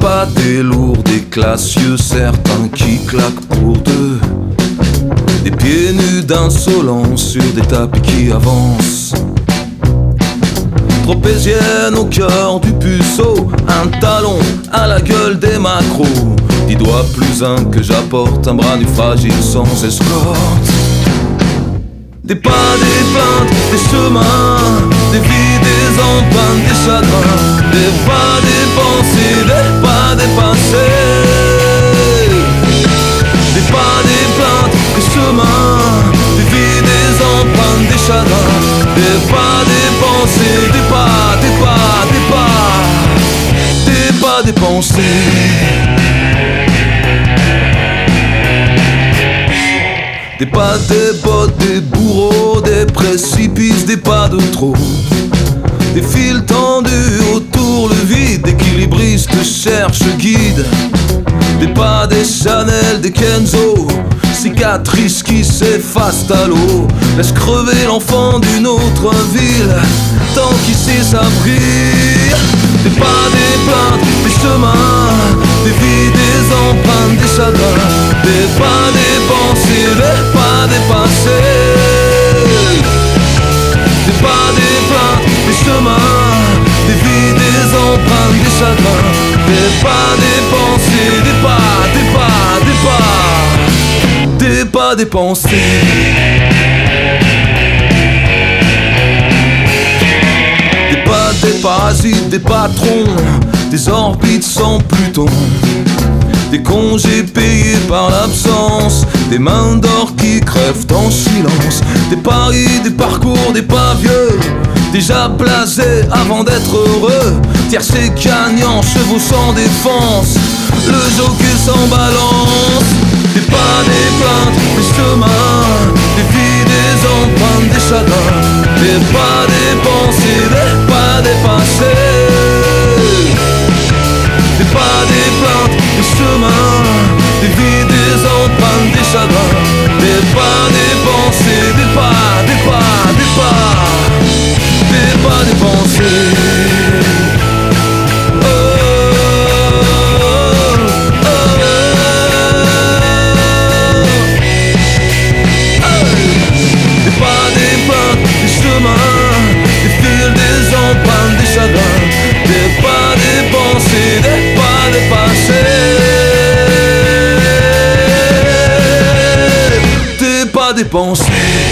pas des lourds, des classieux, certains qui claquent pour deux. Des pieds nus d'insolence sur des tapis qui avancent. Tropézienne au cœur du puceau, un talon à la gueule des macros. 10 doigts plus un que j'apporte, un bras nu fragile sans escorte. Des pas, des plaintes, des chemins, des vies, des empreintes, des chagrins. Des pas, des pensées, des pas dépassés. Des pas, des plaintes, des chemins, des vies, des empreintes, des chagrins. Des pas, des pensées, des pas, des pas, des pas. Des pas, des pensées. Des pas, des bottes, des bourreaux, des précipices, des pas de trop. Des fils tendus autour le vide, d'équilibristes cherchent guide. Des pas, des Chanel, des Kenzo, cicatrices qui s'effacent à l'eau. Laisse crever l'enfant d'une autre ville, tant qu'ici ça brille. Des pas, des plaintes, des chemins, des vies, des empreintes, des chagrins. Des pas, des pensées, des pas dépassés. Des pas, des plaintes, des chemins, des vies, des empreintes, des chagrins. Des pas, des pensées, des pas, des pas, des pas. Des pas, des pensées. Des parasites, des patrons, des orbites sans Pluton. Des congés payés par l'absence, des mains d'or qui crèvent en silence. Des paris, des parcours, des pas vieux, déjà blasés avant d'être heureux. Tiercé gagnant, chevaux sans défense, le jockey sans balance. Des pas, des plaintes, des chemins, des vies, des empreintes, des chagrins. Des pas, des pensées, des pas dépassés. Des pas, des plaintes, des chemins, des vies, des empreintes, des chagrins. Des pas, des pensées, des pas, des pas, des pas. Des pas, des pensées. Des fils, des empreintes, des chagrins. Des pas, des pensées, des pas dépassés. Des pas, des pensées.